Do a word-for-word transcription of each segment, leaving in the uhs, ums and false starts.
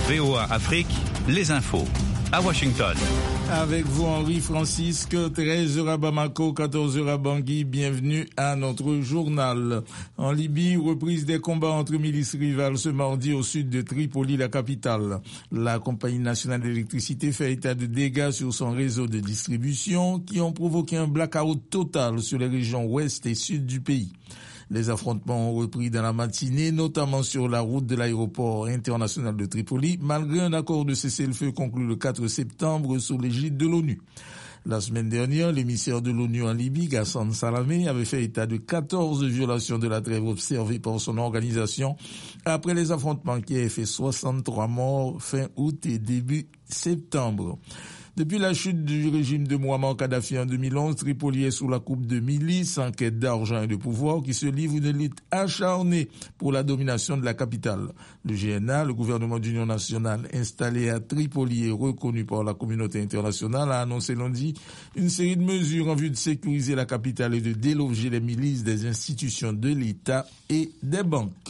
V O A Afrique, les infos. À Washington. Avec vous, Henri Francisque, treize heures à Bamako, quatorze heures à Bangui. Bienvenue à notre journal. En Libye, reprise des combats entre milices rivales ce mardi au sud de Tripoli, la capitale. La compagnie nationale d'électricité fait état de dégâts sur son réseau de distribution qui ont provoqué un blackout total sur les régions ouest et sud du pays. Les affrontements ont repris dans la matinée, notamment sur la route de l'aéroport international de Tripoli, malgré un accord de cessez-le-feu conclu le quatre septembre sous l'égide de l'ONU. La semaine dernière, l'émissaire de l'ONU en Libye, Ghassan Salamé, avait fait état de quatorze violations de la trêve observées par son organisation après les affrontements qui avaient fait soixante-trois morts fin août et début septembre. Depuis la chute du régime de Mouammar Kadhafi en deux mille onze, Tripoli est sous la coupe de milices en quête d'argent et de pouvoir qui se livrent une lutte acharnée pour la domination de la capitale. Le G N A, le gouvernement d'union nationale installé à Tripoli et reconnu par la communauté internationale, a annoncé lundi une série de mesures en vue de sécuriser la capitale et de déloger les milices des institutions de l'État et des banques.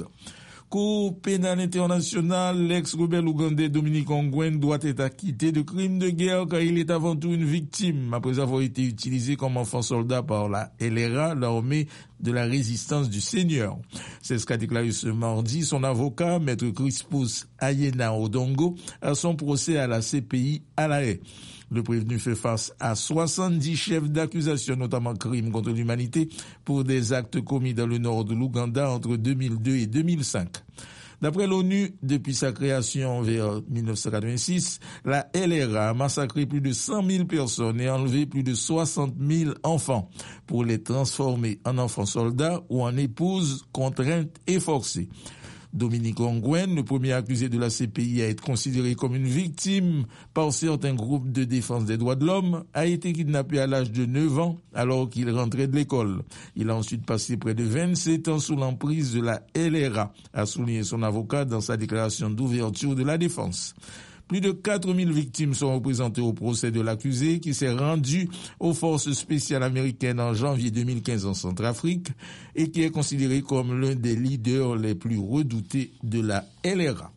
Cour pénale internationale, l'ex-rebelle ougandais Dominique Ongwen doit être acquitté de crimes de guerre car il est avant tout une victime après avoir été utilisé comme enfant soldat par la L R A, l'armée de la résistance du Seigneur. C'est ce qu'a déclaré ce mardi son avocat, maître Crispus Ayena Odongo, à son procès à la C P I à La Haye. Le prévenu fait face à soixante-dix chefs d'accusation, notamment crimes contre l'humanité, pour des actes commis dans le nord de l'Ouganda entre deux mille deux et deux mille cinq. D'après l'ONU, depuis sa création vers dix-neuf cent quatre-vingt-six, la L R A a massacré plus de cent mille personnes et enlevé plus de soixante mille enfants pour les transformer en enfants soldats ou en épouses contraintes et forcées. Dominique Ongwen, le premier accusé de la C P I à être considéré comme une victime par certains groupes de défense des droits de l'homme, a été kidnappé à l'âge de neuf ans alors qu'il rentrait de l'école. Il a ensuite passé près de vingt-sept ans sous l'emprise de la L R A, a souligné son avocat dans sa déclaration d'ouverture de la défense. Plus de quatre mille victimes sont représentées au procès de l'accusé qui s'est rendu aux forces spéciales américaines en janvier deux mille quinze en Centrafrique et qui est considéré comme l'un des leaders les plus redoutés de la L R A.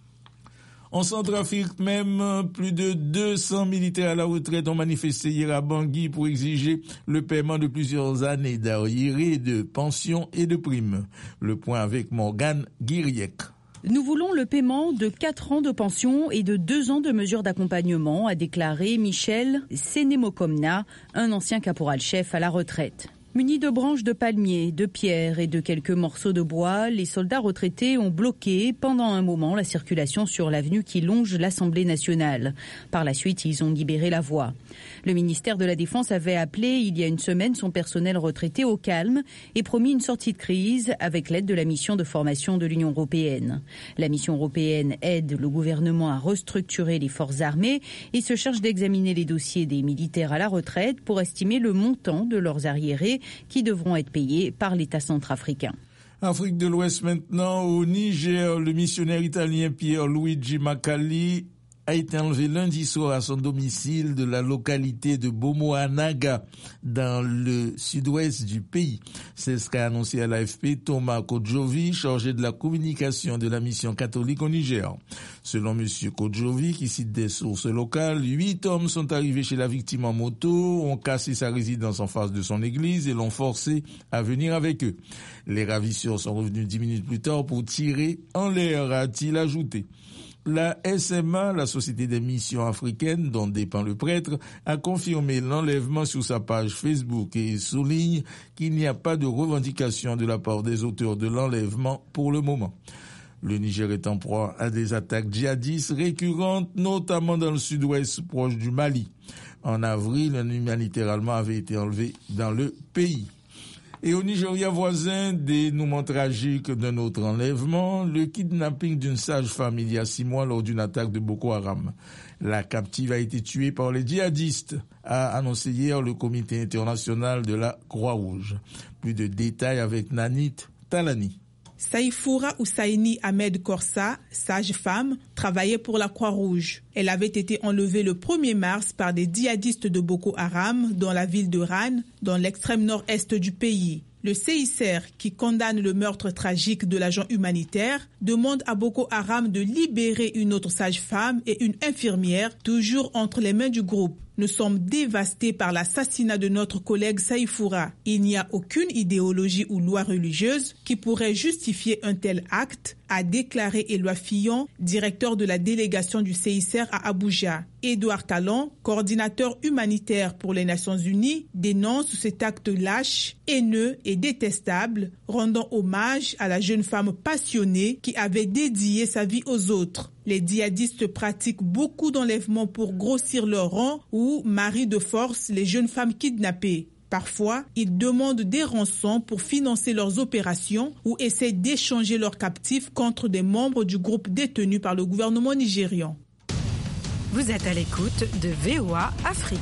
En Centrafrique même, plus de deux cents militaires à la retraite ont manifesté hier à Bangui pour exiger le paiement de plusieurs années d'arriérés, de pensions et de primes. Le point avec Morgane Guiriec. Nous voulons le paiement de quatre ans de pension et de deux ans de mesures d'accompagnement, a déclaré Michel Sénémokomna, un ancien caporal-chef à la retraite. Munis de branches de palmiers, de pierres et de quelques morceaux de bois, les soldats retraités ont bloqué pendant un moment la circulation sur l'avenue qui longe l'Assemblée nationale. Par la suite, ils ont libéré la voie. Le ministère de la Défense avait appelé il y a une semaine son personnel retraité au calme et promis une sortie de crise avec l'aide de la mission de formation de l'Union européenne. La mission européenne aide le gouvernement à restructurer les forces armées et se charge d'examiner les dossiers des militaires à la retraite pour estimer le montant de leurs arriérés qui devront être payés par l'État centrafricain. Afrique de l'Ouest maintenant, au Niger, le missionnaire italien Pierluigi Macali a été enlevé lundi soir à son domicile de la localité de Bomoanaga, dans le sud-ouest du pays. C'est ce qu'a annoncé à l'A F P Thomas Kodjovi, chargé de la communication de la mission catholique au Niger. Selon M. Kodjovi, qui cite des sources locales, huit hommes sont arrivés chez la victime en moto, ont cassé sa résidence en face de son église et l'ont forcé à venir avec eux. Les ravisseurs sont revenus dix minutes plus tard pour tirer en l'air, a-t-il ajouté. La S M A, la Société des missions africaines dont dépend le prêtre, a confirmé l'enlèvement sur sa page Facebook et souligne qu'il n'y a pas de revendication de la part des auteurs de l'enlèvement pour le moment. Le Niger est en proie à des attaques djihadistes récurrentes, notamment dans le sud-ouest proche du Mali. En avril, un humanitaire allemand avait été enlevé dans le pays. Et au Nigeria voisin, dénouement tragique d'un autre enlèvement, le kidnapping d'une sage-femme il y a six mois lors d'une attaque de Boko Haram. La captive a été tuée par les djihadistes, a annoncé hier le comité international de la Croix-Rouge. Plus de détails avec Nanit Talani. Saïfoura Oussaini Ahmed Korsa, sage-femme, travaillait pour la Croix-Rouge. Elle avait été enlevée le premier mars par des djihadistes de Boko Haram dans la ville de Ran, dans l'extrême nord-est du pays. Le C I C R, qui condamne le meurtre tragique de l'agent humanitaire, demande à Boko Haram de libérer une autre sage-femme et une infirmière, toujours entre les mains du groupe. Nous sommes dévastés par l'assassinat de notre collègue Saïfoura. Il n'y a aucune idéologie ou loi religieuse qui pourrait justifier un tel acte, a déclaré Éloi Fillon, directeur de la délégation du C I C R à Abuja. Édouard Talon, coordinateur humanitaire pour les Nations Unies, dénonce cet acte lâche, haineux et détestable, rendant hommage à la jeune femme passionnée qui avait dédié sa vie aux autres. Les djihadistes pratiquent beaucoup d'enlèvements pour grossir leur rang ou marient de force les jeunes femmes kidnappées. Parfois, ils demandent des rançons pour financer leurs opérations ou essaient d'échanger leurs captifs contre des membres du groupe détenu par le gouvernement nigérian. Vous êtes à l'écoute de V O A Afrique.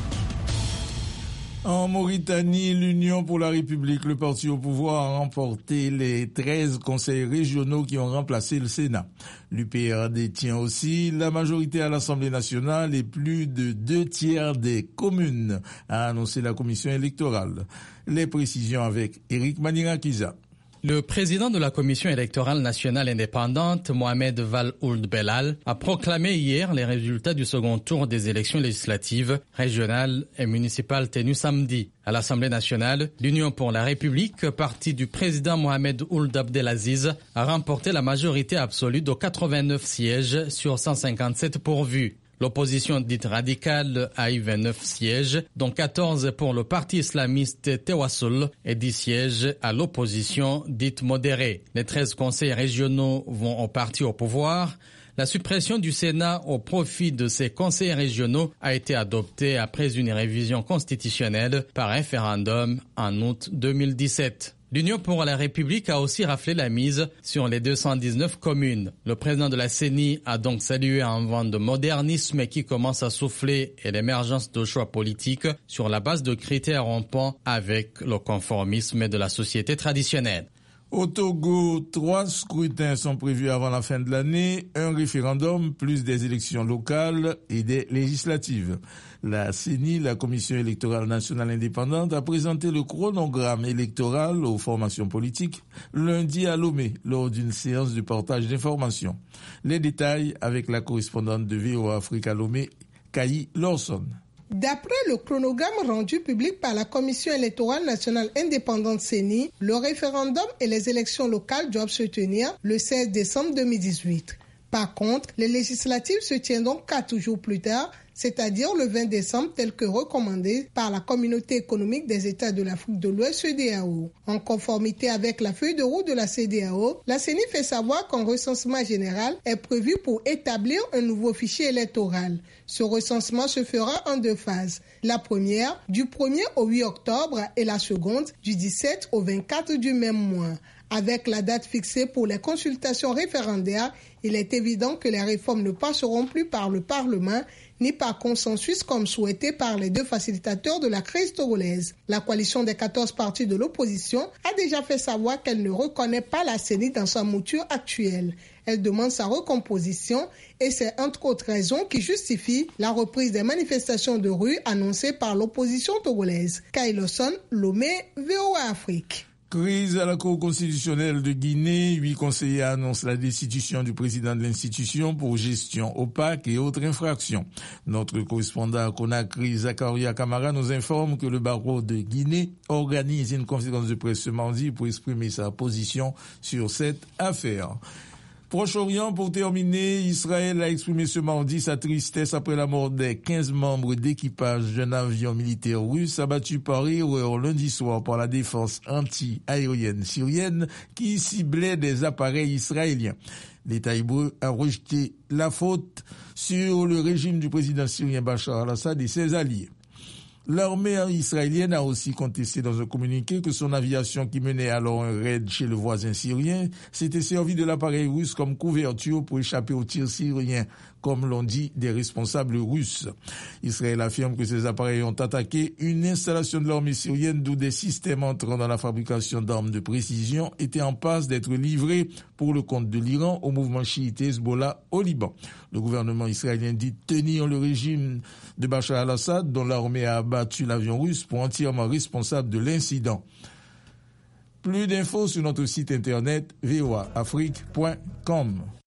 En Mauritanie, l'Union pour la République, le parti au pouvoir, a remporté les treize conseils régionaux qui ont remplacé le Sénat. L'U P R détient aussi la majorité à l'Assemblée nationale et plus de deux tiers des communes, a annoncé la commission électorale. Les précisions avec Eric Manirakiza. Le président de la Commission électorale nationale indépendante, Mohamed Val Ould Belal, a proclamé hier les résultats du second tour des élections législatives, régionales et municipales tenues samedi. À l'Assemblée nationale, l'Union pour la République, parti du président Mohamed Ould Abdelaziz, a remporté la majorité absolue de quatre-vingt-neuf sièges sur cent cinquante-sept pourvus. L'opposition dite radicale a eu vingt-neuf sièges, dont quatorze pour le parti islamiste Tewassul et dix sièges à l'opposition dite modérée. Les treize conseils régionaux vont au parti au pouvoir. La suppression du Sénat au profit de ces conseils régionaux a été adoptée après une révision constitutionnelle par référendum en août deux mille dix-sept. L'Union pour la République a aussi raflé la mise sur les deux cent dix-neuf communes. Le président de la C E N I a donc salué un vent de modernisme qui commence à souffler et l'émergence de choix politiques sur la base de critères rompant avec le conformisme de la société traditionnelle. Au Togo, trois scrutins sont prévus avant la fin de l'année, un référendum, plus des élections locales et des législatives. La C E N I, la Commission électorale nationale indépendante, a présenté le chronogramme électoral aux formations politiques lundi à Lomé, lors d'une séance de partage d'informations. Les détails avec la correspondante de V O A Afrique à Lomé, Kayi Lawson. D'après le chronogramme rendu public par la Commission électorale nationale indépendante C E N I, le référendum et les élections locales doivent se tenir le seize décembre deux mille dix-huit. Par contre, les législatives se tiendront quatre jours plus tard, c'est-à-dire le vingt décembre, tel que recommandé par la Communauté économique des États de l'Afrique de l'Ouest, C E D E A O. En conformité avec la feuille de route de la C E D E A O, la C E N I fait savoir qu'un recensement général est prévu pour établir un nouveau fichier électoral. Ce recensement se fera en deux phases. La première, du premier au huit octobre, et la seconde, du dix-sept au vingt-quatre du même mois. Avec la date fixée pour les consultations référendaires, il est évident que les réformes ne passeront plus par le Parlement ni par consensus comme souhaité par les deux facilitateurs de la crise togolaise. La coalition des quatorze partis de l'opposition a déjà fait savoir qu'elle ne reconnaît pas la C E N I dans sa mouture actuelle. Elle demande sa recomposition et c'est entre autres raisons qui justifient la reprise des manifestations de rue annoncées par l'opposition togolaise. Kayi Lawson, Lomé, V O A Afrique. Crise à la Cour constitutionnelle de Guinée. Huit conseillers annoncent la destitution du président de l'institution pour gestion opaque et autres infractions. Notre correspondant à Conakry, Zakaria Kamara, nous informe que le barreau de Guinée organise une conférence de presse ce mardi pour exprimer sa position sur cette affaire. Proche-Orient, pour terminer, Israël a exprimé ce mardi sa tristesse après la mort des quinze membres d'équipage d'un avion militaire russe abattu par erreur lundi soir par la défense anti-aérienne syrienne qui ciblait des appareils israéliens. L'État hébreu a rejeté la faute sur le régime du président syrien Bachar al-Assad et ses alliés. L'armée israélienne a aussi contesté dans un communiqué que son aviation qui menait alors un raid chez le voisin syrien s'était servi de l'appareil russe comme couverture pour échapper aux tirs syriens, comme l'ont dit des responsables russes. Israël affirme que ces appareils ont attaqué une installation de l'armée syrienne d'où des systèmes entrant dans la fabrication d'armes de précision étaient en passe d'être livrés pour le compte de l'Iran au mouvement chiite Hezbollah au Liban. Le gouvernement israélien dit tenir le régime de Bachar al-Assad, dont l'armée a abattu l'avion russe, pour entièrement responsable de l'incident. Plus d'infos sur notre site internet v o a afrique point com.